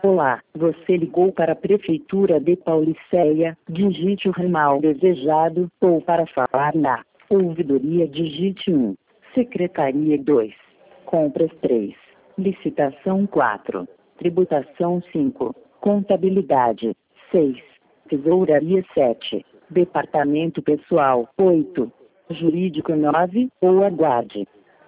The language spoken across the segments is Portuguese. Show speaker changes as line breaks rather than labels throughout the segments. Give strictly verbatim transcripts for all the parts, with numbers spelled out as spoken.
Olá, você ligou para a Prefeitura de Paulicéia, digite o ramal desejado, ou para falar na ouvidoria digite um, Secretaria dois, Compras três, Licitação quatro, Tributação cinco, Contabilidade seis, Tesouraria sete, Departamento Pessoal oito, Jurídico nove, ou aguarde.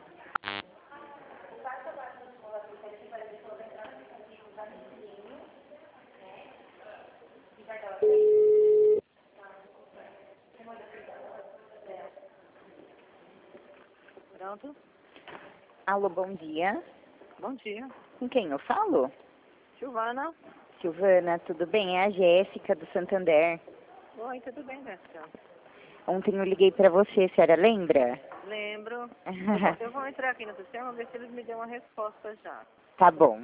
Pronto?
Alô, bom dia.
Bom dia.
Com quem eu falo?
Silvana?
Silvana, tudo bem? É a Jéssica do Santander.
Oi, tudo bem, Jéssica?
Ontem eu liguei pra você, a senhora lembra?
Lembro. Eu vou entrar aqui no sistema ver se eles me dão uma resposta já.
Tá bom.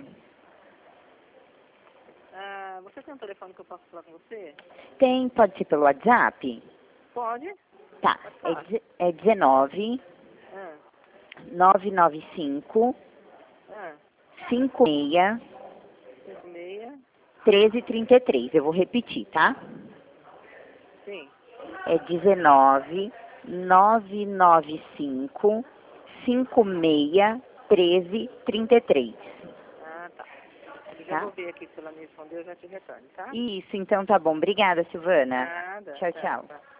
Ah, você tem um telefone que eu posso falar com você?
Tem, pode ser pelo WhatsApp?
Pode?
Tá,
Pode
é,
falar.
deze- é dezenove,
Ah,
novecentos e noventa e cinco,
ah,
cinquenta e seis,
cinco meia.
treze trinta e três. Eu vou repetir, tá?
Sim.
É dezenove, novecentos e noventa e cinco, cinquenta e seis, treze trinta e três.
Ah, tá. Eu já
Tá?
vou ver aqui se ela me respondeu, eu já te retorno, tá?
Isso, então tá bom. Obrigada, Silvana.
Nada.
Tchau,
Tá,
tchau.
tá.